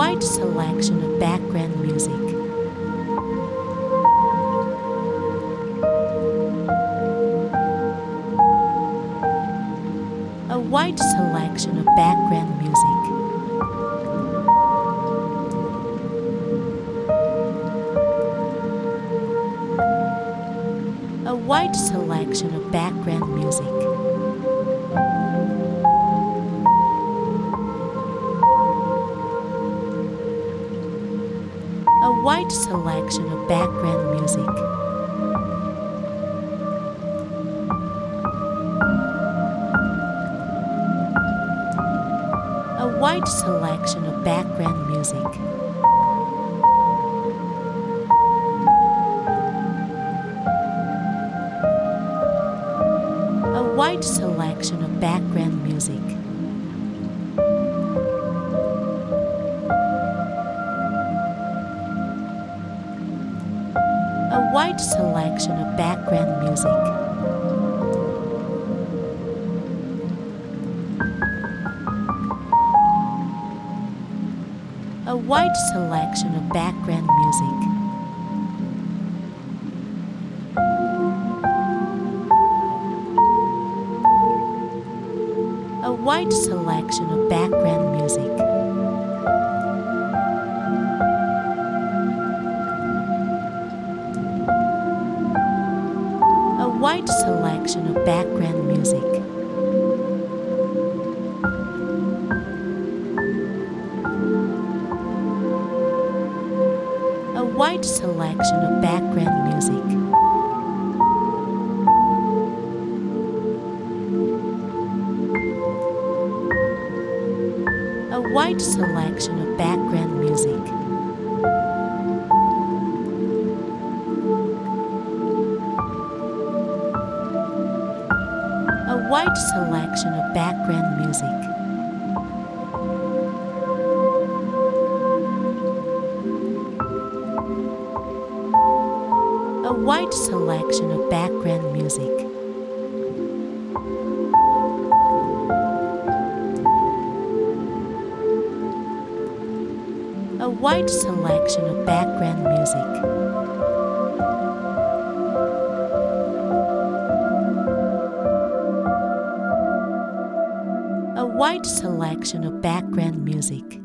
wide selection of background music. A wide selection of background music. A wide selection of background music. A wide selection of background music. A wide selection of background music. A wide selection of background music. A wide selection of background music. A wide selection of background music. A wide selection of background music. A wide selection of background music. A wide selection of background music. A wide selection of background music. A wide selection of background music. A wide selection of background music. A wide selection of background music. A wide selection of background music.